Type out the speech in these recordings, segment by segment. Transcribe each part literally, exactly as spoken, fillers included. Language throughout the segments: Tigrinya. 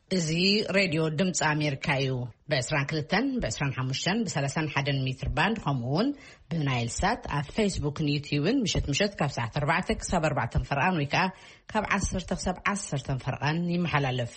ازي راديو دمص امريكا يو بأسران كلتن بأسران حموشن بسلسان حدن متر باند خمون بنايل سات على فيسبوك نيوتيوبن مشت مشت كاب ساعة أربعتك سب أربعة فرقان ويكا كاب عصر تخسب عصر فرقان يمحلالف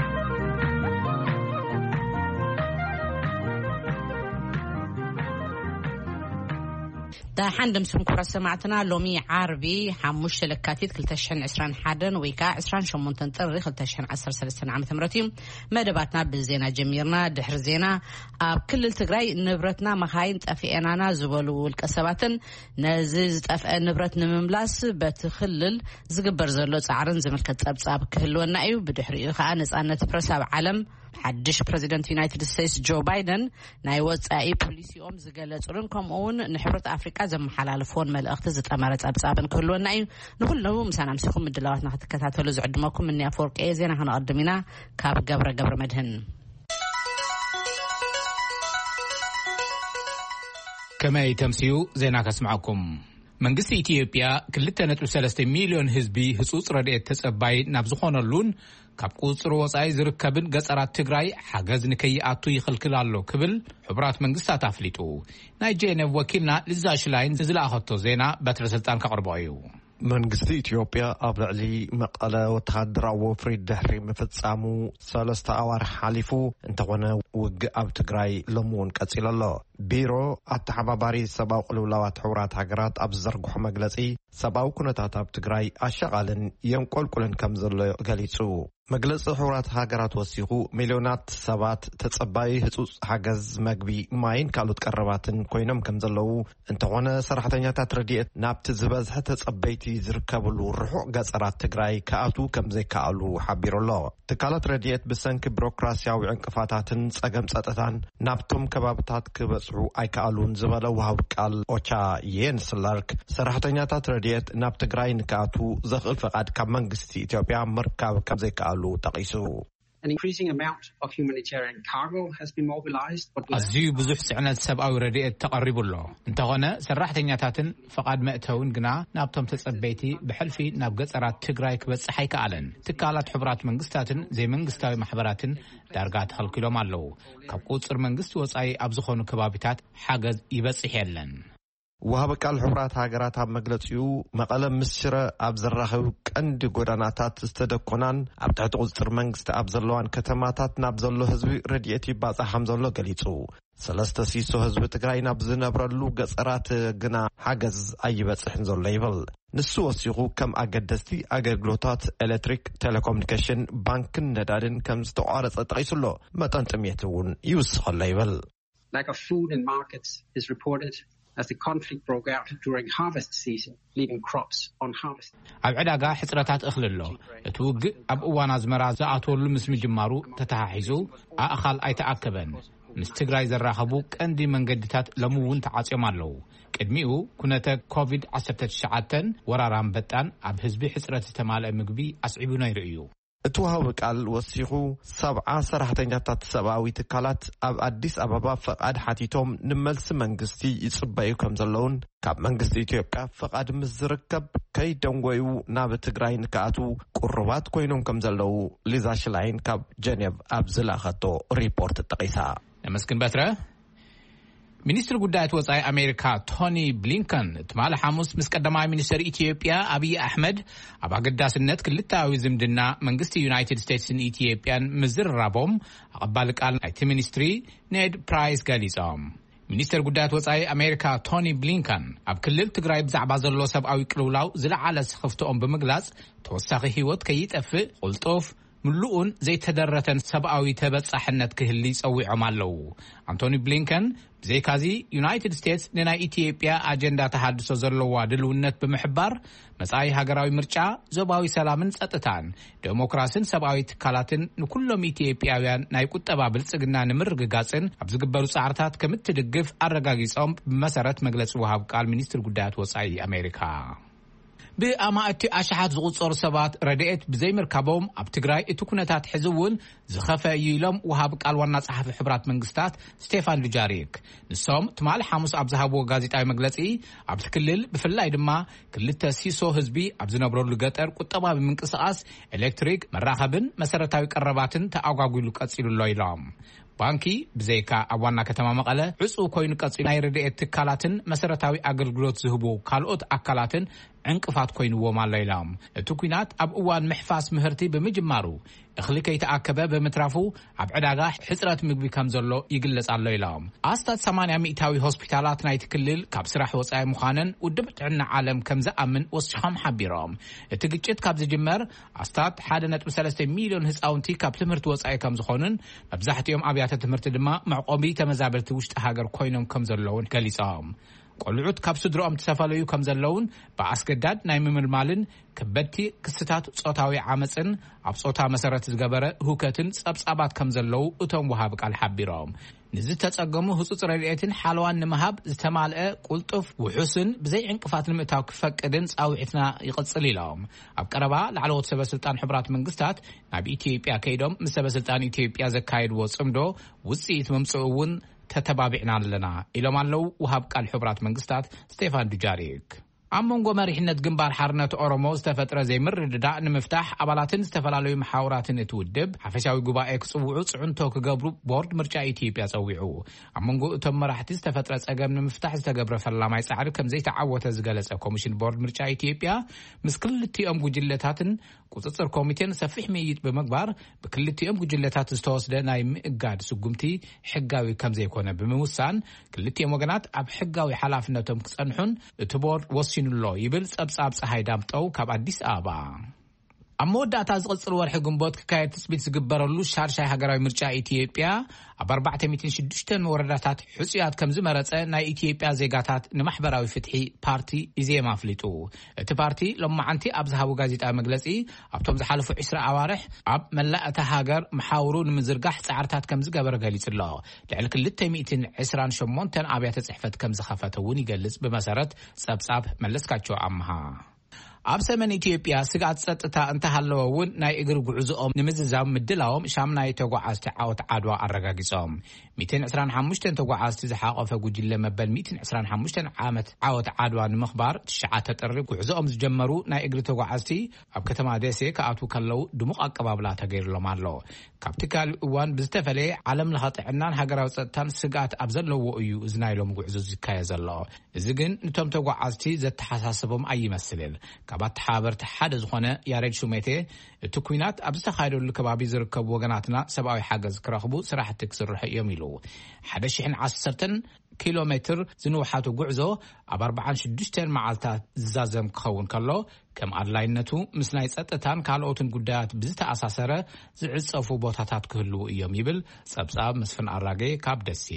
دا حندم سمكورة سمعتنا لومي عربي حموش لكاتيت كل تشحن عسران حدن ويكا عسران شمون تنطر كل تشحن عسر سلسلة عام ثمرتيم مدباتنا بالزينة جميرنا دحر زينة كل التقراي نبرتنا مخاين تأفئنانا زبالو الكسباتن نزيز تأفئ نبرتنا مملاس بتخلل زقبر زلو تعرن زمل كتاب صاب كهلو النأيو بدحريو خانس أنا تبرساب عالم حدش بريزيدنت يونايتد ستيتس جو بايدن ناي وصاي بوليسي اوم زغلصرن كمون نحبرت افريقيا زم حلالفون ملأخت زطمرت ابصابن كلنا اي نكلو مسانا مسكم مدلاواتنا تكتاتلو زعدمكم من افورق اي زينا هنقدمينا كاب جبر جبر مدهن كما يتمسيو زينا كسمعكم መንግስቲ ኢትዮጵያ ክልተ ነጥብ ሰለስተ ሚሊዮን ህዝቢ ህጹጽ ረድኤት ተጸባይ ናብ ዝኾነሉን ካብ ቁጽር ወጻኢ ዝርከብን ገጸራት ትግራይ ሓገዝ ንከይኣቱ ይኽልክል ኣሎ ክብል ሕብራት መንግስታት ኣፍሊጡ ናይ ጄኔቭ ወኪልና ልዛ ሽላይን ዝለኣኸቶ ዜና በትረ ስልጣን ከቕርቦ እዩ መንግስቲ ኢትዮጵያ ኣብ ልዕሊ መቐለ ወተሃደራዊ ወፍሪ ድሕሪ ምፍጻሙ ሰለስተ ኣዋርሕ ሓሊፉ እንተኾነ ውግእ ኣብ ትግራይ ሎሙን ቀጺሉ ኣሎ ቢሮ ኣተሓባባሪ ሰብኣዊ ቅልውላዋት ሕብራት ሃገራት ኣብ ዝዘርግሖ መግለጺ ሰብኣዊ ኩነታት ኣብ ትግራይ ኣሸቓልን የንቆልቁልን ከም ዘሎ ገሊጹ መግለጺ ሕብራት ሃገራት ወሲኹ ሚልዮናት ሰባት ተጸባይ ህጹጽ ሓገዝ መግቢ ማይን ካልኦት ቀረባትን ኮይኖም ከም ዘለዉ እንተኾነ ሰራሕተኛታት ረድኤት ናብቲ ዝበዝሐ ተጸበይቲ ዝርከብሉ ርሑቕ ገጸራት ትግራይ ከኣቱ ከም ዘይከኣሉ ሓቢሩ ኣሎ ትካላት ረድኤት ብሰንኪ ቢሮክራስያዊ ዕንቅፋታትን ጸገም ጸጥታን ናብቶም ከባቢታት ክበጽሑ ኣይከኣሉን ዝበለ ውሃብ ቃል ኦቻ የንስ ላርክ ሰራሕተኛታት ረድኤት ናብ ትግራይ ንከኣቱ ዘኽእል ፈቃድ ካብ መንግስቲ ኢትዮጵያ ምርካብ ከም ዘይከኣሉ ተቂሱ An increasing amount of humanitarian cargo has been mobilized but أزيو بزح سعنات سبعة وردية تقرب الله انتهنا سرحتنياتن فقد مأتون جنا نابتم تسبيتي بحلفي نابجت أراد تجرايك بس حيك علن تكالات حبرات منجستاتن زي منجستاوي محبراتن درجات خلق لهم علو كبقوت صر منجست وصاي أبزخون كبابتات حاجز يبس حيلن وهذا قال حبرات هاجرات هم مجلسيو مقالة مسشرة أبزرخو كند جوراناتات استدقونان أبتعد قصر منجست أبزرلوان كتماتات نبزرلو هزبي رديتي بعض حمزرلو قليتو سلسة سيسو هزبي تقرأي نبزنا برلو قصرات جنا حجز أي بس حنزر ليفل نسو وسيقو كم أجدستي أجرلوتات إلكتريك تيليكومنيكيشن بانك ندارن كم استعارة تقيسلو ما تنتميتون يوسخ الليفل. Lack of food in markets is reported as the conflict broke out during harvest season, leaving crops on harvest. أبعد جا حسرات أخلله توج أب وانا زمرا زعتول مسم جمارو تتحيزو أخال أي تأكبن مستقراي زرخبو كندي من جدتات لمون تعاطي مالو كدميو كنت كوفيد عشرة تشعتن ورارام بتان أب حزبي حسرات تمال مجبي أصعبنا يرأيو اتوهاو قال وسيخو سبعة سرحتنياتات سبعوي تكالات اب اديس ابابا فقاد حاتيتوم نملس منغستي يصبايو كمزلون كاب منغستي إثيوبيا فقاد مزركب كاي دنگويو ناب تግራይ نكاتو قربات كوينوم كمزلو ليزاش لاين كاب جنيف ابزلاخاتو ريبورت تقيسا مسكن بتره ሚኒስትር ጉዳያት ወጻኢ አሜሪካ ቶኒ ብሊንከን ትማል ሐሙስ ምስ ቀዳማይ ሚኒስትር ኢትዮጵያ አብይ አህመድ ኣብ አገዳስነት ክልታዊ ዝምድና መንግስቲ ዩናይትድ ስቴትስን ኢትዮጵያን ምዝራቦም አቀባል ቃል ናይቲ ሚኒስትሪ ኔድ ፕራይስ ገሊጾም ሚኒስትር ጉዳያት ወጻኢ አሜሪካ ቶኒ ብሊንከን ኣብ ክልል ትግራይ ብዛዕባ ዘሎ ሰብኣዊ ቅልውላው ዝለዓለ ስኽፍቶኦም ብምግላጽ ተወሳኺ ህይወት ከይጠፍእ ቁልጡፍ ملؤون زي تدرتن سبعوي تبصحنت كهلي صويعم አለው አንቶኒ ብሊንከን زي كازي يونايتد ستيتس ننا ኢትዮጵያ አጀንዳ ተሐድሶ ዘለዋ ድልውነት በመሕባር መጻኢ ሃገራዊ ምርጫ ዞባዊ ሰላምን ጸጥታን ዲሞክራሲን ሰብአዊ ትካላትን ንኩሎም ኢትዮጵያውያን ናይ ቁጠባ ብልጽግና ንምርግጋጽን ኣብ ዝግበሩ ጻዕርታት ከምትድግፍ አረጋጊጾም በመሰረት መግለጽ ወሃብ ቃል ሚኒስትር ጉዳያት ወጻኢ አሜሪካ ብኣማእቲ ኣሽሓት ዝቁጸሩ ሰባት ረድኤት ብዘይምርካቦም ኣብ ትግራይ እቲ ኩነታት ሕዝውን ዝኸፈ እዩ ኢሎም ወሃብ ቃል ዋና ጸሓፊ ሕብራት መንግስታት ስቴፋን ዱጃሪክ ንሶም ትማል ሐሙስ ኣብ ዝሃብዎ ጋዜጣዊ መግለጺ ኣብ ትክልል ብፍላይ ድማ ክልተ ሲሶ ህዝቢ ኣብ ዝነብረሉ ገጠር ቁጠባ ብምንቅስቓስ ኤሌክትሪክ መራኸብን መሰረታዊ ቀረባትን ተኣጓጉሉ ቀጺሉሎ ኢሎም ባንኪ ብዘይካ ኣብ ዋና ከተማ መቐለ ዕጹው ኮይኑ ቀጺሉ ናይ ረድኤት ትካላትን መሰረታዊ ኣገልግሎት ዝህቡ ካልኦት ኣካላትን ዕንቅፋት ኮይኑዎም ኣሎ ኢሎም እቲ ኩናት ኣብ እዋን ምሕፋስ ምህርቲ ብምጅማሩ እኽሊ ከይተኣከበ ብምትራፉ ኣብ ዕዳጋ ሕፅረት ምግቢ ከም ዘሎ ይግለጽ ኣሎ ኢሎም ኣስታት ሰማንያ ሚእታዊ ሆስፒታላት ናይቲ ክልል ካብ ስራሕ ወጻኢ ምዃነን ውድብ ጥዕና ዓለም ከም ዝኣምን ወሲኾም ሓቢሮም እቲ ግጭት ካብ ዝጅመር ኣስታት ሓደ ነጥቢ ሰለስተ ሚልዮን ህፃውንቲ ካብ ትምህርቲ ወጻኢ ከም ዝኾኑን መብዛሕትኦም ኣብያተ ትምህርቲ ድማ መዕቆቢ ተመዛበልቲ ውሽጢ ሃገር ኮይኖም ከም ዘለውን ገሊጾም ቆልዑት ካብ ስድሮኦም ተሰፈለዩ ከም ዘለውን በአስገዳድ ናይ ምምልማልን ከበድቲ ክስታት ጾታዊ ዓመፅን ኣብ ጾታ መሰረት ዝገበረ ሁከትን ጸብጻባት ከም ዘለው እቶም ወሃብ ቃል ሓቢሮም ንዝተጸገሙ ህጹጽ ረድኤትን ሓለዋን ንምሃብ ዝተማልአ ቁልጡፍ ውሑስን ብዘይ ዕንቅፋት ንምእታው ክፈቅድን ጻውዒትና ይቕጽል ኢሎም ኣብ ቀረባ ላዕለዎት ሰበስልጣን ሕብራት መንግስታት ናብ ኢትዮጵያ ከይዶም ምስ ሰበስልጣን ኢትዮጵያ ዘካየድዎ ጽምዶ ውጽኢት መምጽኡውን ተተባቢዕና ኣለና ኢሎም ኣለው ወሃብ ቃል ሕብራት መንግስታት ስቴፋን ዱጃሪክ ኣብ መንጎ መሪሕነት ግንባር ሓርነት ኦሮሞ ዝተፈጥረ ዘይምርድዳእ ንምፍታሕ ኣባላትን ዝተፈላለዩ መሓውራትን እትውድብ ሓፈሻዊ ጉባኤ ክጽውዑ ጽዕንቶ ክገብሩ ቦርድ ምርጫ ኢትዮጵያ ጸዊዑ ኣብ መንጎ እቶም መራሕቲ ዝተፈጥረ ጸገም ንምፍታሕ ዝተገብረ ፈላማይ ጻዕሪ ከም ዘይተዓወተ ዝገለጸ ኮሚሽን ቦርድ ምርጫ ኢትዮጵያ ምስ ክልቲኦም ጉጅለታትን ቁጽጽር ኮሚቴን ሰፊሕ ምይይጥ ብምግባር ብክልቲኦም ጉጅለታት ዝተወስደ ናይ ምእጋድ ስጉምቲ ሕጋዊ ከም ዘይኮነ ብምውሳን ክልቲኦም ወገናት ኣብ ሕጋዊ ሓላፍነቶም ክጸንሑን እቲ ቦርድ ወሲኑሎ ይብል ጸብጻብ ፀሐይ ዳምጠው ካብ አዲስ አበባ ኣብ መወዳእታ ዝቕጽል ወርሒ ግንቦት ክካየድ ትጽቢት ዝግበረሉ ሻርሻይ ሃገራዊ ምርጫ ኢትዮጵያ ኣብ ኣርባዕተ ሚእትን ሽዱሽተ ወረዳታት ሕጽያት ከም ዝመረጸ ናይ ኢትዮጵያ ዜጋታት ንማሕበራዊ ፍትሒ ፓርቲ ኢዜማ ኣፍሊጡ እቲ ፓርቲ ሎማዓንቲ ኣብ ዝሃቡ ጋዜጣዊ መግለጺ ኣብቶም ዝሓለፉ ዒስራ ኣዋርሕ ኣብ መላእታ ሃገር መሓውሩ ንምዝርጋሕ ጻዕርታት ከም ዝገበረ ገሊጹ ኣሎ ልዕሊ ክልተ ሚእትን ዒስራን ሸሞንተ ኣብያተ ጽሕፈት ከም ዝኸፈተ እውን ይገልጽ ብመሰረት ጸብጻብ መለስካቸው ኣምሃ ኣብ ሰሜን ኢትዮጵያ ስጋት ጸጥታ እንተሃለወውን ናይ እግሪ ጉዕዞኦም ንምዝዛም ምድላዎም ሻምናይ ተጓዓዝቲ ዓወት ዓድዋ ኣረጋጊጾም ሚእትን ዕስራን ሓሙሽተ ተጓዓዝቲ ዝሓቆፈ ጉጅለ መበል ሚእትን ዕስራን ሓሙሽተ ዓመት ዓወት ዓድዋ ንምኽባር ትሽዓተ ጥሪ ጉዕዞኦም ዝጀመሩ ናይ እግሪ ተጓዓዝቲ ኣብ ከተማ ደሴ ከኣቱ ከለው ድሙቕ ኣቀባብላ ተገይሩሎም ኣሎ ካብቲ ካልእ እዋን ብዝተፈለየ ዓለም ለኸ ጥዕናን ሃገራዊ ጸጥታን ስጋት ኣብ ዘለዎ እዩ እዝናይሎም ጉዕዞ ዝካየድ ዘሎ እዚ ግን ንቶም ተጓዓዝቲ ዘተሓሳስቦም ኣይመስልን ካባት ሓበርቲ ሓደ ዝኾነ ያሬድ ሹሜቴ እቲ ኩናት ኣብ ዝተኻየደሉ ከባቢ ዝርከቡ ወገናትና ሰብኣዊ ሓገዝ ክረኽቡ ስራሕቲ ክስርሑ እዮም ኢሉ ሓደ ሺሕ ዓሰርተ ኪሎ ሜትር ዝንውሓቱ ጉዕዞ ኣብ ኣርባዓን ሽዱሽተን መዓልታት ዝዛዘም ክኸውን ከሎ ከም ኣድላይነቱ ምስ ናይ ጸጥታን ካልኦትን ጉዳያት ብዝተኣሳሰረ ዝዕጸፉ ቦታታት ክህልው እዮም ይብል ጸብጻብ መስፍን ኣራጌ ካብ ደሴ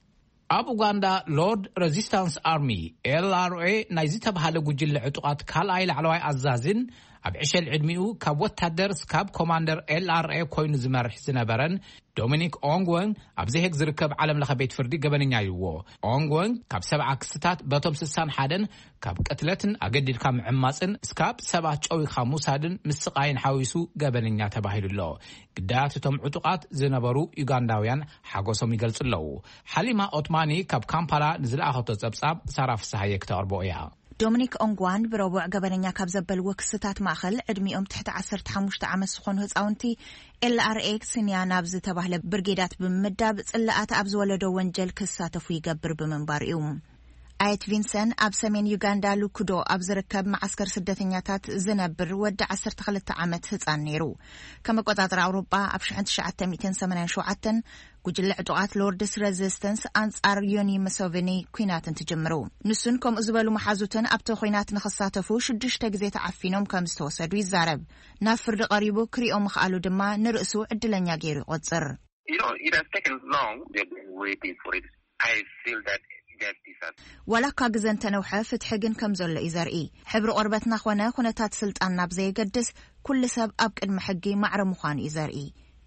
ኣብ ኡጋንዳ ሎርድ ሬዚስታንስ አርሚ ኤል አር ኤ ናይ ዝተባሃለ ጉጅለ ዕጡቃት ካልኣይ ላዕለዋይ ኣዛዝን ኣብ ዕሸል ዕድሚኡ ካብ ወታደር ስካብ ኮማንደር ኤል አር ኤ ኮይኑ ዝመርሕ ዝነበረን ዶሚኒክ ኦንግወን ኣብ ዘሄግ ዝርከብ ዓለም ለኸ ቤት ፍርዲ ገበነኛ ይዎ ኦንግወን ካብ ሰብዓ ክስታት በቶም ስሳን ሓደን ካብ ቀትለትን ኣገዲድካ ምዕማፅን ስካብ ሰባት ጨዊኻ ሙሳድን ምስቃይን ሓዊሱ ገበነኛ ተባሂሉሎ ግዳያት እቶም ዕጡቃት ዝነበሩ ዩጋንዳውያን ሓጎሶም ይገልጹ ኣለው ሓሊማ ኦትማኒ ካብ ካምፓላ ንዝለኣኸቶ ጸብጻብ ሳራ ፍስሓየ ክተቕርቦ እያ ዶሚኒክ ኦንግዋን ብረቡዕ ገበነኛ ካብ ዘበልዎ ክስታት ማእኸል ዕድሚኦም ትሕቲ ዓሰርተ ሓሙሽተ ዓመት ዝኾኑ ህፃውንቲ ኤል አር ኤ ስንያ ናብ ዝተባህለ ብርጌዳት ብምምዳብ ጽላኣት ኣብ ዝወለዶ ወንጀል ክሳተፉ ይገብር ብምንባር እዩ ኣየት ቪንሰን ኣብ ሰሜን ዩጋንዳ ሉኩዶ ኣብ ዝርከብ ማዓስከር ስደተኛታት ዝነብር ወዲ ዓሰርተ ክልተ ዓመት ህፃን ነይሩ ከም ኣቆጻጽራ ኣውሮጳ ኣብ ሺሕ ትሽዓተ ሚእትን ሰማንያን ሸውዓተን ጉጅለ ዕጡቃት ሎርድስ ሬዚስተንስ አንጻር ዮኒ ሙሴቬኒ ኩናትን ትጅምሩ ንሱን ከምኡ ዝበሉ መሓዙትን ኣብቲ ኩናት ንኽሳተፉ ሽዱሽተ ግዜ ተዓፊኖም ከም ዝተወሰዱ ይዛረብ ናብ ፍርዲ ቀሪቡ ክሪኦም ምኽኣሉ ድማ ንርእሱ ዕድለኛ ገይሩ ይቆጽር ወላካ ግዘን ተነውሐ ፍትሒ ግን ከም ዘሎ እዩ ዘርኢ ሕብሪ ቆርበትና ኾነ ኩነታት ስልጣን ናብ ዘየገድስ ኩሉ ሰብ ኣብ ቅድሚ ሕጊ ማዕረ ምዃኑ እዩ ዘርኢ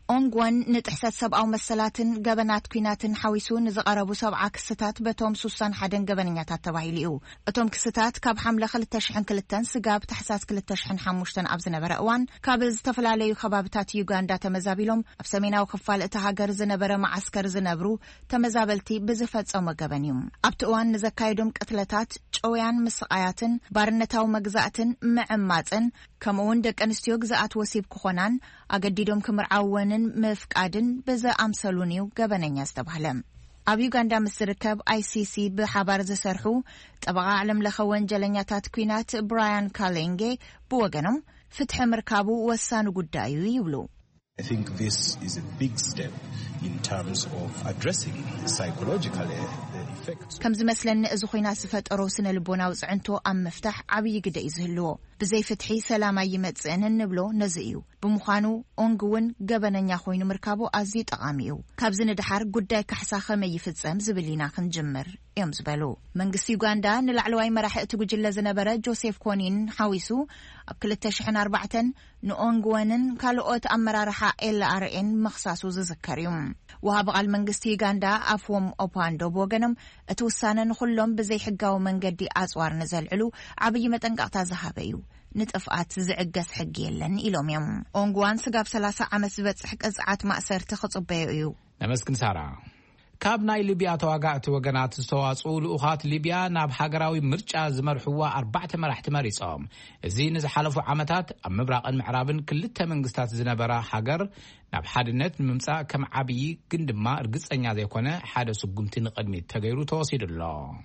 ኦንግወን ንጥሕሰት ሰብአዊ መሰላትን ገበናት ኩናትን ሓዊሱ ንዝቐረቡ ሰብዓ ክስታት በቶም ሱሳን ሓደን ገበነኛታት ተባሂሉ እዩ እቶም ክስታት ካብ ሓምለ ሁለት ሺህ ወክልተ ስጋብ ታሕሳስ ሁለት ሺህ ሓሙሽተ ኣብ ዝነበረ እዋን ካብ ዝተፈላለዩ ከባቢታት ዩጋንዳ ተመዛቢሎም ኣብ ሰሜናዊ ክፋል እቲ ሃገር ዝነበረ ማዓስከር ዝነብሩ ተመዛበልቲ ብዝፈጸሙ ገበን እዩ ኣብቲ እዋን ንዘካየዶም ቅትለታት ጨውያን ምስቃያትን ባርነታዊ መግዛእትን ምዕማፅን ከምኡውን ደቂ ኣንስትዮ ግዛኣት ወሲብ ክኾናን ኣገዲዶም ክምርዓወንን መፍቃድን ብዝኣምሰሉን እዩ ገበነኛ ዝተባህለ ኣብ ዩጋንዳ ምስ ዝርከብ አይሲሲ ብሓባር ዝሰርሑ ጠበቃ ዓለም ለኸ ወንጀለኛታት ኩናት ብራያን ካሌንጌ ብወገኖም ፍትሒ ምርካቡ ወሳኒ ጉዳይ እዩ ይብሉ I think this is a big step in terms of addressing psychological effects. كم زمثلن إذا خوينا صفات أروسنا لبونا وزعنتو أم مفتاح عبي جدا يزهلو بزي فتحي سلامة يمتزين النبلو نزئيو بمخانو أنجون جبنا نياخوين مركبو أزيد أغاميو كابزن دحار قداي كحساخة ما يفتزم زبلينا خنجمر يوم زبالو منقس يوغاندا نلعلواي مراحق تقجل زنبرة جوزيف كونين حاويسو أبكل التشحن أربعة نؤنجوانن كالوقت أمرارحا إلا أرئين مخصاصو زذكريوم وهابغال منقس يوغاندا أفوم أوباندو بوغنم اتوسانا نخلهم بزي حقاو من قدي أزوار نزل علو عبي متنقعتا زهابيو نتفقات زعقس حق يلن إلوم يوم أونغوان سقاب سلاسة عمس بيت حق أزعات مأسر تخطب بيو نمسكن سارة ካብ ናይ ሊብያ ተዋጋእቲ ወገናት ዝተዋጽኡ ልኡኻት ሊብያ ናብ ሃገራዊ ምርጫ ዝመርሕዋ ኣርባዕተ መራሕቲ መሪጾም እዚ ንዝሓለፉ ዓመታት ኣብ ምብራቕን ምዕራብን ክልተ መንግስታት ዝነበራ ሃገር ናብ ሓድነት ንምምጻእ ከም ዓብዪ ግን ድማ እርግጸኛ ዘይኮነ ሓደ ስጉምቲ ንቕድሚት ተገይሩ ተወሲዱሎ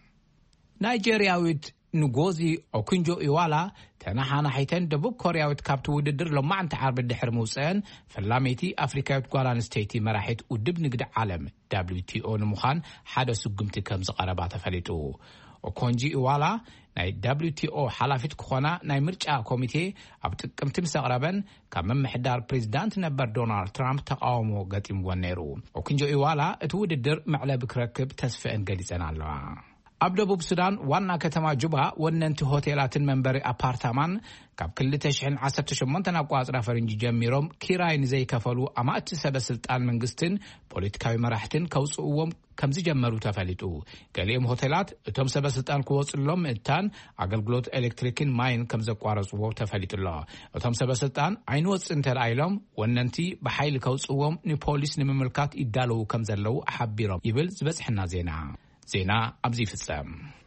ናይጀርያዊት ንጎዚ ኦኩንጆ ኢዋላ ተናሓናሒተን ደቡብ ኮርያዊት ካብቲ ውድድር ሎማዓንቲ ዓርቢ ድሕሪ ምውፅአን ፈላሜይቲ ኣፍሪካዊት ጓል ኣንስተይቲ መራሒት ውድብ ንግዲ ዓለም ደብሊው ቲ ኦ ንምዃን ሓደ ስጉምቲ ከም ዝቐረባ ተፈሊጡ ኦኮንጂ ኢዋላ ናይ ደብሊው ቲ ኦ ሓላፊት ክኾና ናይ ምርጫ ኮሚቴ ኣብ ጥቅምቲ ምስ ኣቕረበን ካብ መምሕዳር ፕሬዚዳንት ነበር ዶናልድ ትራምፕ ተቃውሞ ገጢምዎን ነይሩ ኦኮንጆ ኢዋላ እቲ ውድድር መዕለቢ ክረክብ ተስፍአን ገሊፀን ኣለዋ ኣብ ደቡብ ሱዳን ዋና ከተማ ጁባ ወነንቲ ሆቴላትን መንበሪ ኣፓርታማን ካብ ክልተ ሽሕን ዓሰርተ ሸሞንተ ኣቋፅራ ፈረንጂ ጀሚሮም ኪራይ ንዘይከፈሉ ኣማእቲ ሰበስልጣን መንግስትን ፖለቲካዊ መራሕትን ከውፅእዎም ከም ዝጀመሩ ተፈሊጡ ገሊኦም ሆቴላት እቶም ሰበስልጣን ክወፅሎም ምእታን ኣገልግሎት ኤሌክትሪክን ማይን ከም ዘቋረፅዎ ተፈሊጡሎ እቶም ሰበስልጣን ዓይንወፅን ተራእይሎም ወነንቲ ብሓይሊ ከውፅዎም ንፖሊስ ንምምልካት ይዳለዉ ከም ዘለው ሓቢሮም ይብል ዝበፅሕና ዜና ዜና ኣብዚ ፍጻም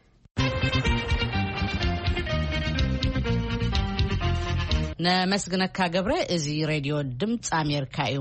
ነመስግነካ ገብረ እዚ ሬድዮ ድምጽ ኣሜሪካ እዩ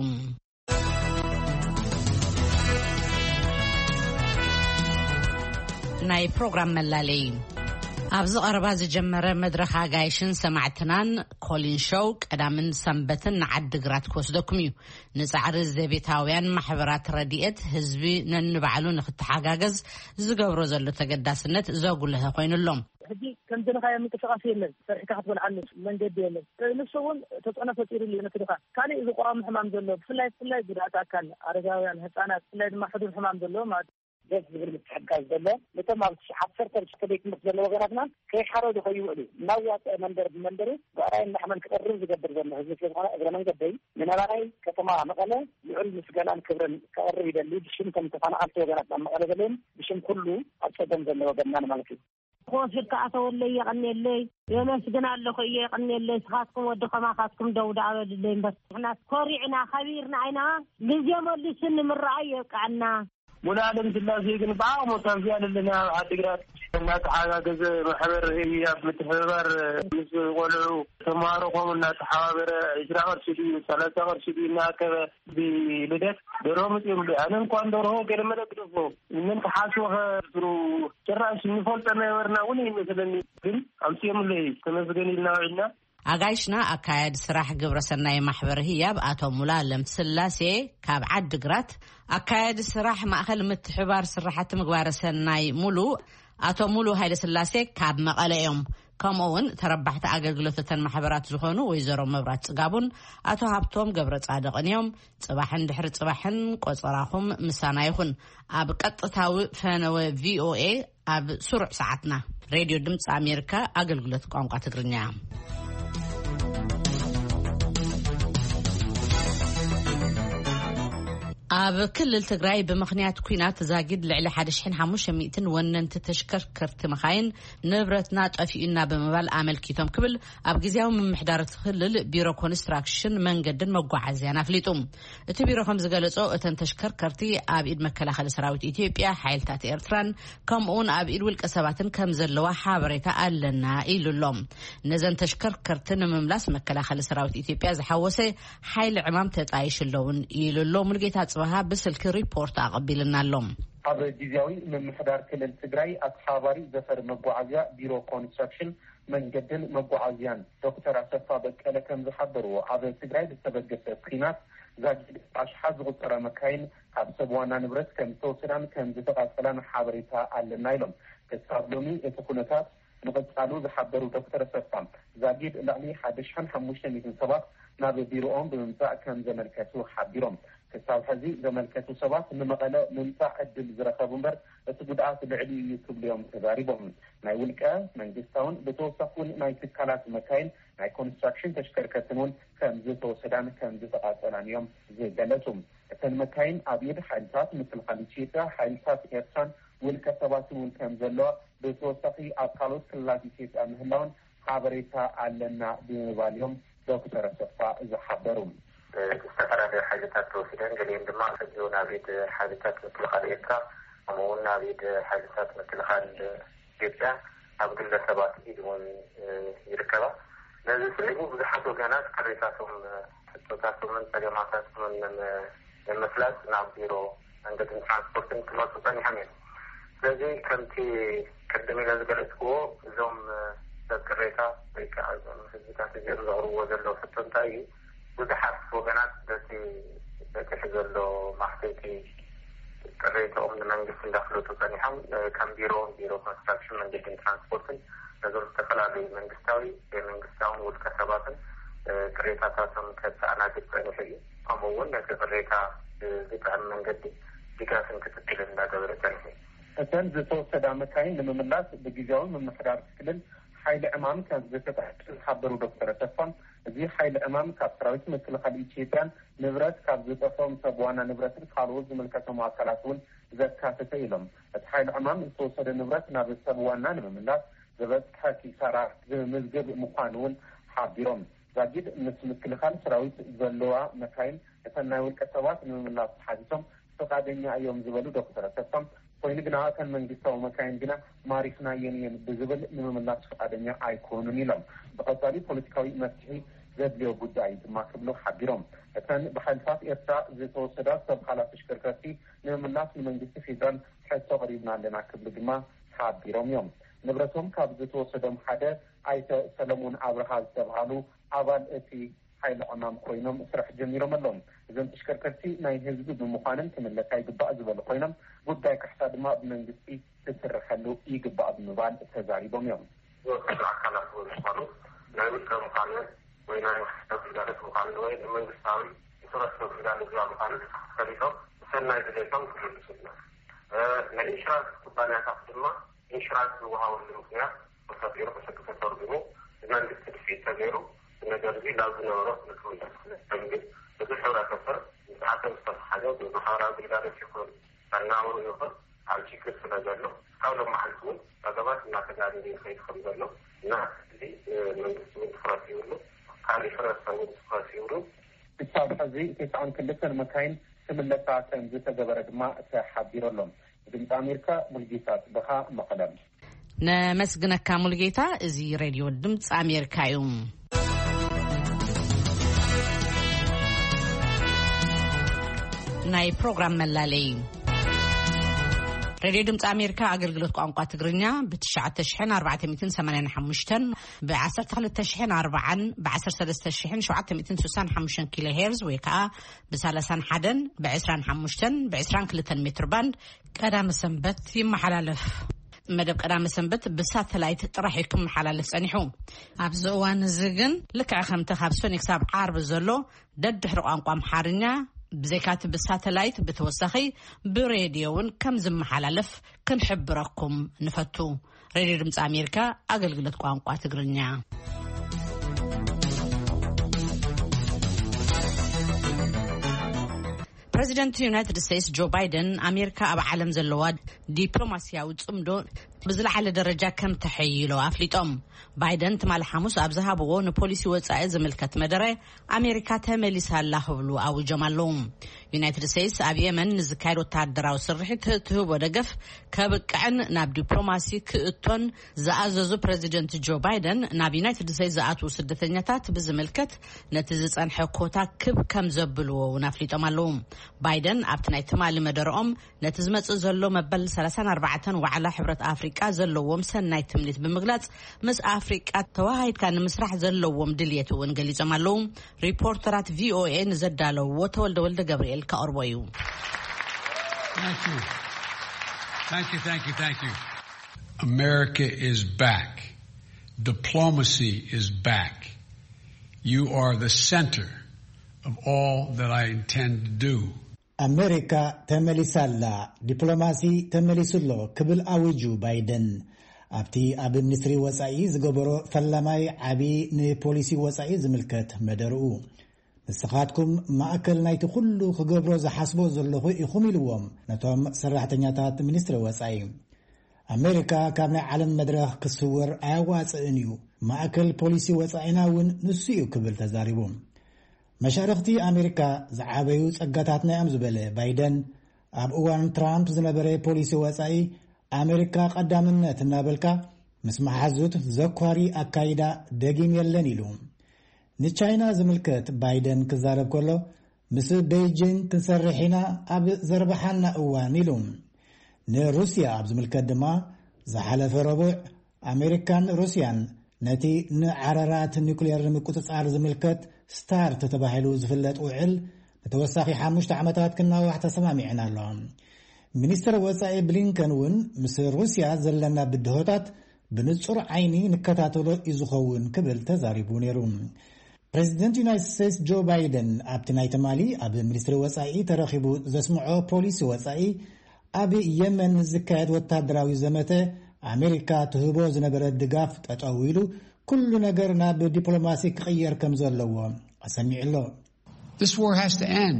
ናይ ፕሮግራም መላለይ ኣብዚ ቀረባ ዝጀመረ መድረኽ ኣጋይሽን ሰማዕትናን ኮሊን ሾው ቀዳምን ሰንበትን ንዓዲግራት ክወስደኩም እዩ ንጻዕሪ ዘቤታውያን ማሕበራት ረድኤት ህዝቢ ነንባዕሉ ንኽተሓጋገዝ ዝገብሮ ዘሎ ተገዳስነት ዘጉልህ ኮይኑሎም ሕጂ ከም ዝነኻዮ ምንቅስቃስ የለን ሰርሕካ ክትበልዓሉ መንገዲ የለን ንሱውን ተፅዕኖ ፈጢሩሉ ንክድኻ ካልእ ዝቆም ሕማም ዘሎ ብፍላይ ብፍላይ ጉዳት ኣካል ኣረጋውያን ህፃናት ብፍላይ ድማ ሕዱር ሕማም ዘሎ ማለት ደስ ዝብል ምትሕጋዝ ዘሎ ነቶም ኣብ ዓሰርተ ሽዱሽተ ትምህርቲ ዘሎ ወገናትና ከይሓረዱ ከይውዕሉ እናዋፅአ መንደር ብመንደሩ ብዕራይን ላሕመን ክቀርብ ዝገብር ዘሎ ህዝቢ ስለዝኾነ እግረ መንገደይ ንነበራይ ከተማ መቐለ ልዑል ምስጋናን ክብርን ከቕርብ ይደሊ ብሽም ከም ተፈናቐልቲ ወገናት ኣብ መቐለ ዘለዮም ብሽም ኩሉ ኣብ ፀገም ዘሎ ወገናን ማለት እዩ خوشك أتولي يغني اللي يمسجنا اللي خي يغني اللي سخاتكم ودخما خاتكم داود عبد اللي بس إحنا كوريعنا خبيرنا عنا لزيم اللي سن من رأيك عنا منعلم الله زيجن بعض متنفيان لنا عتقرات الناس حاجة جزء محبر هي متحبر مش ولو تمارهم الناس حابر إجراء رشدي ثلاثة رشدي ناك بلدت دروم يوم أنا كون دروه كلمة كده من تحاسوها درو جرّاش نفولت أنا ورنا وني مثلاً كن أمسيهم اللي كنا زجني لنا عنا ኣጋይሽና ኣካየድ ስራሕ ግብረ ሰናይ ማሕበር ህያብ ኣቶ ሙላለም ስላሴ ካብ ዓዲግራት ኣካየድ ስራሕ ማእኸል ምትሕባር ስራሕቲ ምግባረ ሰናይ ሙሉ ኣቶ ሙሉ ሃይለ ስላሴ ካብ መቐለ እዮም ከምኡውን ተረባሕቲ ኣገልግሎተን ማሕበራት ዝኾኑ ወይዘሮ መብራት ጽጋቡን ኣቶ ሃብቶም ገብረ ጻድቕን እዮም ጽባሕን ድሕሪ ጽባሕን ቆጸራኹም ምሳና ይኹን ኣብ ቀጥታዊ ፈነወ ቪኦኤ ኣብ ስሩዕ ሰዓትና ሬድዮ ድምፂ ኣሜሪካ ኣገልግሎት ቋንቋ ትግርኛ ኣብ ክልል ትግራይ ብምኽንያት ኩናት ዛጊድ ልዕሊ ሓደ ሽሕን ሓሙሽተን ሚእትን ወነንቲ ተሽከርከርቲ መኻይን ንብረትና ጠፊኡና ብምባል ኣመልኪቶም ክብል ኣብ ጊዜያዊ ምምሕዳር ክልል ቢሮ ኮንስትራክሽን መንገድን መጓዓዝያን ኣፍሊጡ እቲ ቢሮ ከም ዝገለጾ እተን ተሽከርከርቲ ኣብ ኢድ መከላኸሊ ሰራዊት ኢትዮጵያ ሓይልታት ኤርትራን ከምኡውን ኣብ ኢድ ውልቀ ሰባትን ከም ዘለዋ ሓበሬታ ኣለና ኢሉሎም ነዘን ተሽከርከርቲ ንምምላስ መከላኸሊ ሰራዊት ኢትዮጵያ ዝሓወሰ ሓይሊ ዕማም ተጣይሽለውን ኢሉሎም ሙልጌታ ጽባሃ በስልክ ሪፖርት አቀብልና አሎም ኣብ ጊዜያዊ ምምሕዳር ክልል ትግራይ አስሓባሪ ዘፈር መጓዓዝያ ቢሮ ኮንስትራክሽን መንገድን መጓዓዝያን ዶክተር አሰፋ በቀለ ከም ዝሓበሩ ኣብ ትግራይ ዝተበገሰ ኩናት ዛጊድ ኣሽሓዝ ዝቁጠረ መካይን ካብ ሰብዋና ንብረት ከም ተወሰዳን ከም ዝተቃጸላን ሓበሬታ ኣለና ኢሎም ክሳብ ሎሚ እቲ ኩነታት ንቕጻሉ ዝሓበሩ ዶክተር አሰፋ ዛጊድ ልዕሊ ሓደ ሽሕን ሓሙሽተን ሚእትን ሰባት ናብ ቢሮኦም ብምምጻእ ከም ዘመልከቱ ሓቢሮም ክሳብ ሕዚ ዘመልከቱ ሰባት ንመቐለ ምምጻእ ዕድል ዝረኸቡ እምበር እቲ ጉድኣት ልዕሊ እዩ ክብልዮም ተዛሪቦም ናይ ውልቀ መንግስታውን ብተወሳኺ ናይ ትካላት መካይን ናይ ኮንስትራክሽን ተሽከርከርትን እውን ከም ዝተወሰዳን ከም ዝተቃጸላን እዮም ዝገለጹ እተን መካይን ኣብ ኢድ ሓይልታት ምክልኻል ኢትዮጵያ ሓይልታት ኤርትራን ውልቀ ሰባትን እውን ከም ዘለዋ ብተወሳኺ ኣብ ካልኦት ክልላት ኢትዮጵያ ምህላውን ሓበሬታ ኣለና ብምባል እዮም ዶክተር አሰፋ ዝሓበሩ استقرار حاجات توسيدان قليل دماء سجلونا بيد حاجات مثل خال إيكا ومونا بيد حاجات مثل خال جيبتا عبد الله سبات إيدون يركبا لازم سلقوا بزحطوا كانات قريتاتهم حطوتاتهم من تجمعاتهم من المثلات نعم بيرو عندك ترانسبورتين كما تطاني حميد لازم كنتي كدمي لازم قلتكو زوم تذكريتا بيكا عزم حزبتا تجير ظهروا وزلوا ستنتاي وزحف وغنات دسي تحزر له محتيتي قريتهم من منجس داخلو تطانيحهم كان بيرو بيرو كونستراكشن من جدين ترانسبورتن نزول استقلال منجستاوي منجستاون والكسباتن قريتاتاتهم كتسعنا جدين حي أموون نسي قريتا زيطان من جدي ديكاسن كتتلن دا دورتان حي أتن زيطو سدامتين لمملاس بجيزاون من محرار تكلن حيل أمام كان زيطة حبرو دكتور تفهم زي حيل أمام كابتراويت مثل خلي إثيوبيان نبرت كابزيطهم سبوانا نبرت خالوز من كتم عقلاتون زكاة تيلم حيل أمام توصل نبرت ناب سبوانا نملا زبط حكي سارة مزجب مقانون حابيرهم زاجد مثل خال سراويت زلوا مكاين يتناول كسوات نملا حاجتهم فقادنيا أيام زبلو دكتور تفهم وين جنا كان من جستوا مكان جنا معرفنا ينين بزبل من الناس فقدنا أيكون نيلم بقطاري بوليتيكاوي مسيحي زبلوا بدايد ما قبله حبيرهم كان بحالفات إرساء زيتو سداس بحالات تشكركتي من الناس من جست فيدان حتى قريبنا لنا قبل جما حبيرهم يوم نبرتهم كابزيتو سدام حدا أيت سلمون أبرهاز تبعلو أول في حيل أمام قينام سرح جميرهم اللهم إذا تشكركتي ناين هزبي بمقانن كمل كاي قبع زبل قينام بدايك حساد ما بننجسي تسر خلو يقبع بمبان التزاري بميوم وقطع خلاص ونشمالو لا يمكن مقانن وينا يحسد إدارة مقانن وين من يستاوي يسرح إدارة مقانن فريقه سنة إدارة كل مسلمة الإنشراك تبانيا تقدمه إنشراك وهاو المقنع وصفيره بشكل ترجمه إذا نجسد في تغيره نجربي لازم نروح نكون نستنجد بتحاول أكثر نتعلم صح حاجة بمحاولة إدارة شكل فنعمل يوفر على شكل سنجرله حاولوا محلون أدوات ما تجاري خير خمسة نعم دي من من فراسيونه على فراسيون فراسيونه بسبب هذه تسعون كلتر مكان تملك عشان جت جبرت ما تحبير لهم بنت أمريكا ملجيات بها مقدم نمسجنا كملجيتا زي راديو دمت أمريكا يوم ناي بروجرام ملالي راديو دمت أمريكا أقلقلت قوانقا تقرنيا بتشعة تشحين أربعة ميتين ثمانين حمشتن بعسر تخلت تشحين أربعا بعسر سدس تشحين شعة ميتين سوسان حمشتن كيلو هيرز ويكا بسالسان حدن بعسران حمشتن بعسران كلتن متر باند قدام سنبت يم حلالف مدب قدام سنبت بساتلايت راح يكون حلالف سنحو أبزوان الزقن لك عخم تخابسون يكساب عارب الزلو دد حرقان قوام حارنيا بزيكات بالساتلايت بتوسخي براديون كم زم حلالف كنحبركم نفتو راديو دمت أمريكا أقلقلت قوانقوا تقرنيا President United States Joe Biden America أب عالم زلواد دبلوماسيا وتصمدو بزلعة درجة كم تحيلو أفليتهم بايدن تمال حموس أبزها بغون بوليسي وصائد زملكت مدري أمريكا تمليسها الله بلو أو جمالهم United States أب يمن زكايرو تعدرا وصرحت تهب ودقف كابك عن ناب دبلوماسي كأتون زعززو President Joe Biden ناب United States زعاتو سدتنياتات بزملكت نتزز عن حقوتا كب كم زبلو ونافليتهم اللهم بايدن أبتناي تمال مدرهم نتزمت زلو مبل سلسان أربعة وعلى حبرة أفريقيا زلوهم سناي تمليت بمغلات مس أفريقيا تواهيد كان مسرح زلوهم دليتو ونقليز مالهم ريبورترات في او اي نزدالو وتولد ولد جابرييل كأرويو. Thank you. Thank you, thank you, thank you. America is back. Diplomacy is back. You are the center of all that I intend to do. America temelisalla diplomasi temelisullo kብል አውጁ ባይደን ኣብቲ ኣብ ሚኒስትሪ ወጻኢ ዝገበሮ ፈላማይ ዓቢ ንፖሊሲ ወጻኢ ዝምልከት መደርኡ ንስኻትኩም ማእከል ናይቲ ኩሉ ክገብሮ ዝሓስቦ ዘለኹ ኢኹም ኢልዎም ነቶም ሰራሕተኛታት ሚኒስትሪ ወጻኢ ኣሜሪካ ካብ ናይ ዓለም መድረኽ ክስውር ኣያዋፅእን እዩ ማእከል ፖሊሲ ወጻኢና እውን ንሱ እዩ ክብል ተዛሪቦም መሻርክቲ ኣሜሪካ ዝዓበዩ ጸጋታትና እዮም ዝበለ ባይደን ኣብ እዋን ትራምፕ ዝነበረ ፖሊሲ ወጻኢ ኣሜሪካ ቀዳምነት እናበልካ ምስ መሓዙት ዘኳሪ ኣካይዳ ደጊም የለን ኢሉ ንቻይና ዝምልከት ባይደን ክዛረብ ከሎ ምስ ቤይጂንግ ክንሰርሒና ኣብ ዘርባሓና እዋን ኢሉ ንሩስያ ኣብ ዝምልከት ድማ ዝሓለፈ ረቡዕ ኣሜሪካን ሩስያን ነቲ ንዓረራት ኒውክሌር ንምቁፅጻር ዝምልከት ስታርት ተባሂሉ ዝፍለጥ ውዕል ነተወሳኺ ሓሙሽተ ዓመታት ክናዋሕ ተሰማሚዕና ኣለዎም ሚኒስትር ወጻኢ ብሊንከን እውን ምስ ሩስያ ዘለና ብድሆታት ብንጹር ዓይኒ ንከታተሎ ይዝኸውን ክብል ተዛሪቡ ነይሩ ፕሬዚደንት ዩናይትድ ስቴትስ ጆ ባይደን ኣብቲ ናይ ትማሊ ኣብ ሚኒስትሪ ወጻኢ ተረኺቡ ዘስምዖ ፖሊሲ ወጻኢ ኣብ የመን ዝካየድ ወታደራዊ ዘመተ ኣሜሪካ ትህቦ ዝነበረ ድጋፍ ጠጠው ኢሉ ኩሉ ነገር ናብ ዲፕሎማሲ ክቕየር ከም ዘለዎ ኣሰሚዕሎ This war has to end.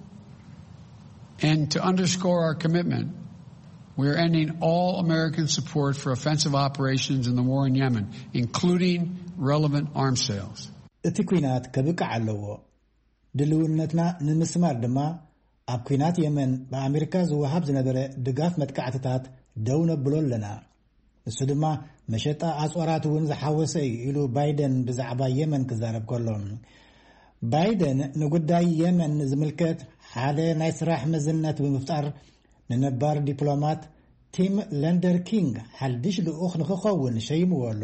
And to underscore our commitment, we are ending all American support for offensive operations in the war in Yemen, including relevant arms sales. እቲ ኩናት ከብቅዕ ኣለዎ ድልውነትና ንምስማር ድማ ኣብ ኩናት የመን በኣሜሪካ ዝወሃብ ዝነበረ ድጋፍ መጥቃዕትታት ደው ነብሎ ኣለና እሱ ድማ መሸጣ ኣጽዋራት እውን ዝሓወሰ ኢሉ ባይደን ብዛዕባ የመን ክዛረብ ከሎ ባይደን ንጉዳይ የመን ዝምልከት ሓደ ናይ ስራሕ መዝነት ብምፍጣር ንነባር ዲፕሎማት ቲም ለንደር ኪንግ ሓድሽ ልኡኽ ንክኸውን ሸይምዎ ኣሎ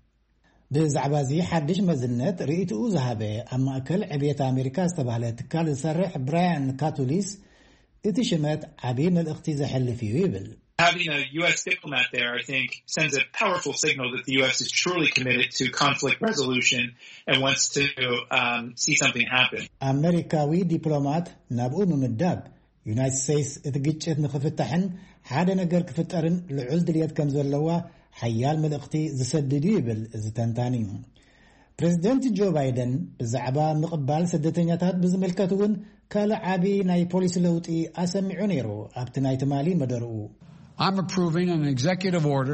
ብዛዕባ እዚ ሓድሽ መዝነት ርእይትኡ ዝሃበ ኣብ ማእከል ዕብየት ኣሜሪካ ዝተባህለ ትካል ዝሰርሕ ብራያን ካቱሊስ እቲ ሽመት ዓብዪ መልእኽቲ ዘሕልፍ እዩ ይብል Having a U S diplomat there, I think, sends a powerful signal that the U S is truly committed to conflict resolution and wants to um, see something happen. ኣሜሪካዊ ዲፕሎማት ናብኡ ምምዳብ ዩናይትድ ስቴትስ እቲ ግጭት ንኽፍታሕን ሓደ ነገር ክፍጠርን ልዑል ድልየት ከም ዘለዋ ሓያል መልእኽቲ ዝሰድድ ይብል እዚ ተንታኒ ፕሬዚደንት ጆ ባይደን ብዛዕባ ምቕባል ስደተኛታት ብዝምልከት እውን ካልእ ዓብዪ ናይ ፖሊሲ ለውጢ ኣሰሚዑ ነይሩ ኣብቲ ናይ ትማሊ መደርኡ I'm approving an executive order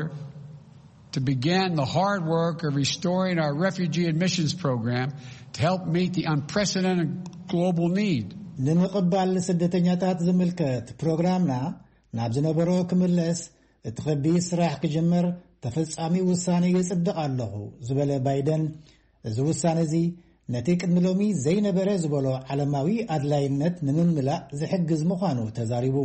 to begin the hard work of restoring our refugee admissions program to help meet the unprecedented global need. ንምቕባል ስደተኛታት ዝምልከት ፕሮግራምና ናብ ዝነበሮ ክምለስ እቲ ኸቢድ ስራሕ ክጅምር ተፈጻሚ ውሳነ የጽድቕ ኣለኹ ዝበለ ባይደን እዚ ውሳነ እዚ ነቲ ቅድሚ ሎሚ ዘይነበረ ዝበሎ ዓለማዊ ኣድላይነት ንምምላእ ዝሕግዝ ምዃኑ ተዛሪቡ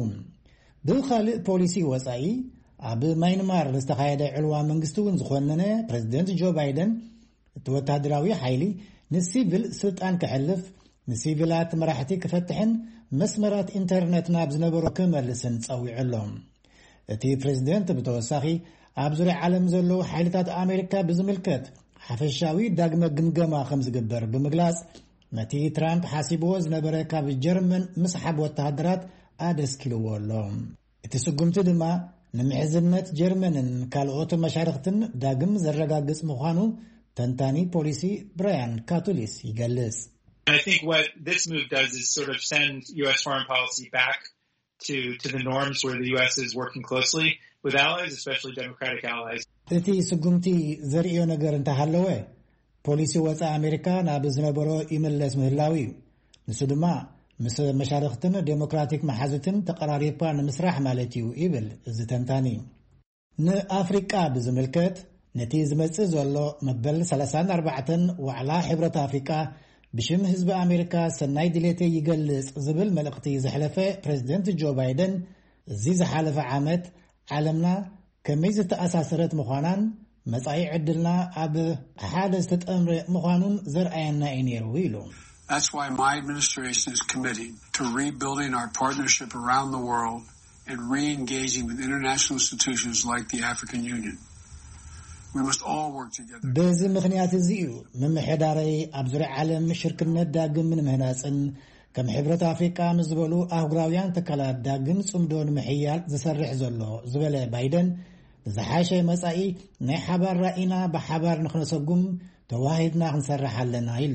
ብኻልእ ፖሊሲ ወጻኢ ኣብ ማይንማር ዝተኻየደ ዕልዋ መንግስቲ እውን ዝኮነነ ፕሬዚደንት ጆ ባይደን እቲ ወታደራዊ ሓይሊ ንሲቪል ስልጣን ክሕልፍ ንሲቪላት መራሕቲ ክፈትሕን መስመራት ኢንተርኔት ናብ ዝነበሮ ክመልስን ፀዊዕሎም እቲ ፕሬዚደንት ብተወሳኺ ኣብ ዙርያ ዓለም ዘለዉ ሓይልታት ኣሜሪካ ብዝምልከት ሓፈሻዊ ዳግመ ግምገማ ከም ዝግበር ብምግላጽ ነቲ ትራምፕ ሓሲብዎ ዝነበረ ካብ ጀርመን ምስሓብ ወታደራት ኣደስኪልዎ ኣሎ እቲ ስጉምቲ ድማ ንምሕዝነት ጀርመንን ካልኦት መሻርክትን ዳግም ዘረጋግጽ ምዃኑ ተንታኒ ፖሊሲ ብራያን ካቱሊስ ይገልጽ And I think what this move does is sort of send U S foreign policy back to to the norms where the U S is working closely with allies, especially democratic allies. እቲ ስጉምቲ ዘርእዮ ነገር እንተሃለወ ፖሊሲ ወፃኢ ኣሜሪካ ናብ ዝነበሮ ይመለስ ምህላዊ እዩ ንሱ ድማ ምስ መሻርክትን ዴሞክራቲክ መሓዝትን ተቀራሪብካ ንምስራሕ ማለት እዩ ይብል እዚ ተንታኒ ንኣፍሪቃ ብዝምልከት ነቲ ዝመጽእ ዘሎ መበል ሰላሳ ወኣርባዕተ ዋዕላ ሕብረት ኣፍሪቃ ብሽም ህዝቢ ኣሜሪካ ሰናይ ድሌት ይገልጽ ዝብል መልእኽቲ ዘሕለፈ ፕሬዝደንት ጆ ባይደን እዚ ዝሓለፈ ዓመት ዓለምና ከመይ ዝተኣሳሰረት ምዃናን መጻኢ ዕድልና ኣብ ሓደ ዝተጠምረ ምዃኑን ዘርአየና እዩ ነይሩ ኢሉ That's why my administration is committing to rebuilding our partnership around the world and re-engaging with international institutions like the African Union. We must all work together. በዚ ምኽንያት እዚ እዩ ምምሕዳረይ ኣብ ዙርያ ዓለም ሽርክነት ዳግም ንምህናፅን ከም ሕብረት ኣፍሪቃ ምስ ዝበሉ ኣህጉራውያን ትካላት ዳግም ጽምዶ ንምሕያል ዝሰርሕ ዘሎ ዝበለ ባይደን ዝሓሸ መጻኢ ናይ ሓባር ራእይና ብሓባር ንኽነሰጉም ተዋሂድና ክንሰርሕ ኣለና ኢሉ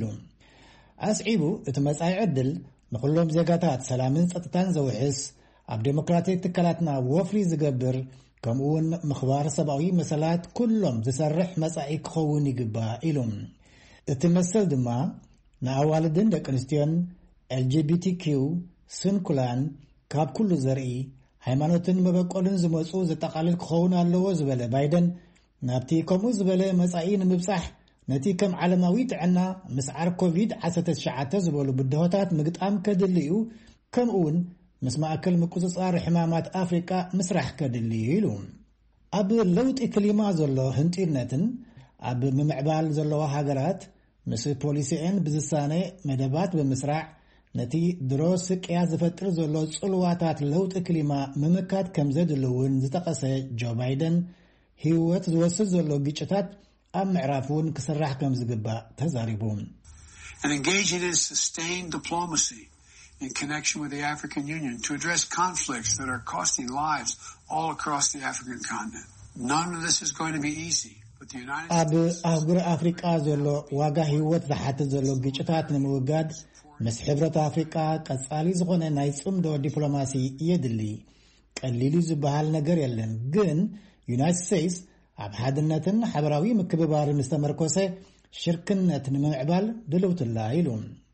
ኣስዒቡ እቲ መጻኢ ዕድል ንኩሎም ዜጋታት ሰላምን ጸጥታን ዘውሕስ ኣብ ዴሞክራቲክ ትካላትና ወፍሪ ዝገብር ከምኡውን ምኽባር ሰብኣዊ መሰላት ኩሎም ዝሰርሕ መጻኢ ክኸውን ይግባእ ኢሉ እቲ መሰል ድማ ንኣዋልድን ደቂ ኣንስትዮን ኤል ጂ ቢ ቲ ኪው ስንኩላን ካብ ኩሉ ዘርኢ ሃይማኖትን መበቆልን ዝመፁ ዘጠቃልል ክኸውን ኣለዎ ዝበለ ባይደን ናብቲ ከምኡ ዝበለ መጻኢ ንምብጻሕ ነቲ ከም ዓለማዊ ጥዕና ምስዓር ኮቪድ ዓሰርተ ትሽዓተ ዝበሉ ብድሆታት ምግጣም ከድልዩ ከምኡውን ምስ ማእከል ምቁፅጻር ሕማማት ኣፍሪቃ ምስራሕ ከድልዩ ኢሉ ኣብ ለውጢ ክሊማ ዘሎ ህንጢርነትን ኣብ ምምዕባል ዘለዎ ሃገራት ምስ ፖሊሲአን ብዝሳነ መደባት ብምስራዕ ነቲ ድሮ ስቅያ ዝፈጥር ዘሎ ጽልዋታት ለውጢ ክሊማ ምምካት ከም ዘድልውን ዝጠቐሰ ጆ ባይደን ህይወት ዝወስድ ዘሎ ግጭታት ኣብ ምዕራፉን ክስራሕ ከም ዝግባእ ተዛሪቡ And engaging in sustained diplomacy in connection with the African Union to address conflicts that are costing lives all across the African continent. None of this is going to be easy. But the United ኣብ ኣህጉር ኣፍሪቃ ዘሎ ዋጋ ህይወት ዝሓትት ዘሎ ግጭታት ንምውጋድ ምስ ሕብረት ኣፍሪቃ ቀጻሊ ዝኾነ ናይ ጽምዶ ዲፕሎማሲ የድሊ ቀሊሉ ዝበሃል ነገር የለን ግን ዩናይትድ ስቴትስ ኣብ ሓድነትን ሓበራዊ ምክብባርን ዝተመርኮሰ ሽርክነት ንምዕባል ድልውትላ ኢሉ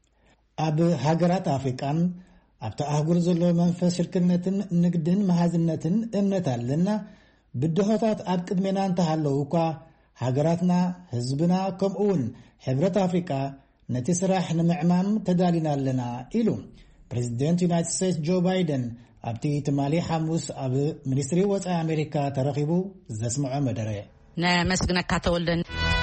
ኣብ ሃገራት ኣፍሪቃን ኣብቲ ኣህጉር ዘሎ መንፈስ ሽርክነትን ንግድን መሃዝነትን እምነት ኣለና ብድሆታት ኣብ ቅድሜና እንተሃለዉ እኳ ሃገራትና ህዝብና ከምኡውን ሕብረት ኣፍሪቃ ነቲ ስራሕ ንምዕማም ተዳሊና ኣለና ኢሉ ፕሬዚደንት ዩናይትድ ስቴትስ ጆ ባይደን ኣብቲ ትማሊ ሐሙስ ኣብ ሚኒስትሪ ወፃኢ ኣሜሪካ ተረኺቡ ዘስምዖ መደረ ነመስግነካ ተወልደን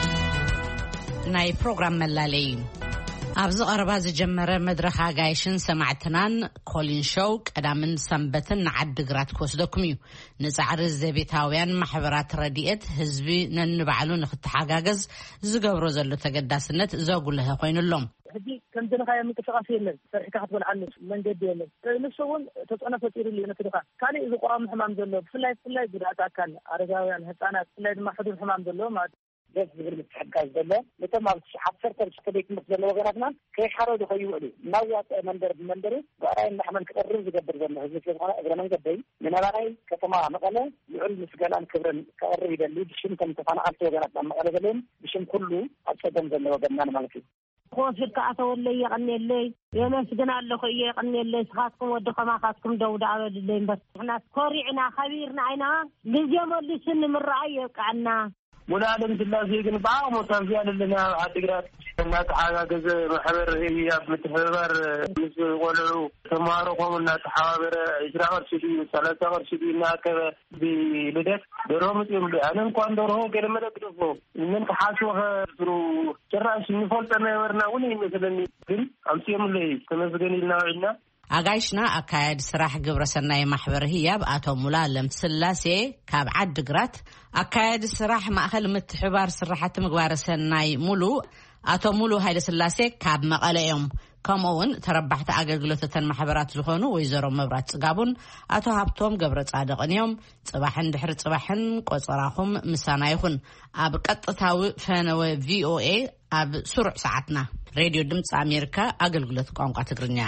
ናይ ፕሮግራም መላለይ ኣብዚ ቀረባ ዝጀመረ መድረኽ ኣጋይሽን ሰማዕትናን ኮሊን ሾው ቀዳምን ሰንበትን ንዓዲግራት ክወስደኩም እዩ ንጻዕሪ ዘቤታውያን ማሕበራት ረድኤት ህዝቢ ነንባዕሉ ንኽተሓጋገዝ ዝገብሮ ዘሎ ተገዳስነት ዘጉልህ ኮይኑሎም ሕጂ ከም ደንኻዮ ምንቅስቃስ የለን ሰርሕካ ክትበልዓሉ መንገዲ የለን ንሱውን ተፅዕኖ ፈጢሩሉ ንክድኻ ካልእ ዝቋም ሕማም ዘሎ ብፍላይ ብፍላይ ጉዳት ኣካል ኣረጋውያን ህፃናት ብፍላይ ድማ ሕዱር ሕማም ዘሎ ማለት ደስ ዝብል ምትሕጋዝ ዘሎ ነቶም ኣብ ዓሰርተ ሽዱሽተ ትምህርቲ ዘሎ ወገናትና ከይሓረዱ ከይውዕሉ እናዋፅአ መንደር ብመንደሩ ብኣርኣያ ላሕመን ክቀርብ ዝገብር ዘሎ ህዝቢ ስለዝኾነ እግረ መንገደይ ንነባራይ ከተማ መቐለ ልዑል ምስጋናን ክብርን ከቕርብ ይደሊ ብሽም ከም ተፈናቐልቲ ወገናትና መቐለ ዘለዎም ብሽም ኩሉ ኣብ ፀገም ዘሎ ወገናና ማለት እዩ خوشك أتولي يغني اللي يمسجنا اللي خي يغني اللي سخاتكم ودخما خاتكم داود عبد اللي بس إحنا كورينا خبيرنا عنا لليوم اللي سن من رأيك عنا ولا علم بالله زيجن بعض وتنزيل لنا عتقرات الناس حاجة جزء محبر هي متحبر مش ولو تمارهم الناس حابر إجراء شديد ثلاثة شديد ناك بلدك دروم يوم أنا كون دروه كلمة تدفو من حاسوها درو جراش نفولت أنا ورنا وني مثلا كن أمسيهم اللي كنا زجني لنا عنا ኣጋይሽና ኣካየድ ስራሕ ግብረ ሰናይ ማሕበር ህያብ ኣቶ ሙላለም ስላሴ ካብ ዓዲግራት ኣካየድ ስራሕ ማእኸል ምትሕባር ስራሕቲ ምግባር ሰናይ ሙሉ ኣቶ ሙሉ ሃይለ ስላሴ ካብ መቐለ እዮም كمون تربحت أجلجلتن محبرات زخونو ويزرو مبرات صقابون أتو هابتوم قبرت صادق اليوم صباحن دحر صباحن قصراهم مسانا يخون أب قطتاو فانو في او اي أب سرع ساعتنا راديو دمص أمريكا أجلجلت قنقة تقرنيا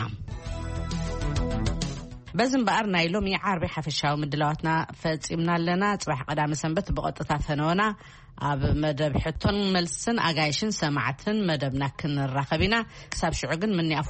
بزن بقر نايلوم يعربي حفشاو مدلواتنا فتسيبنا لنا صباح قدام سنبت بقطتا ثنونا أب مدب حتون ملسن أجايشن سمعتن مدبنا كن الرخبينا كساب شعقن مني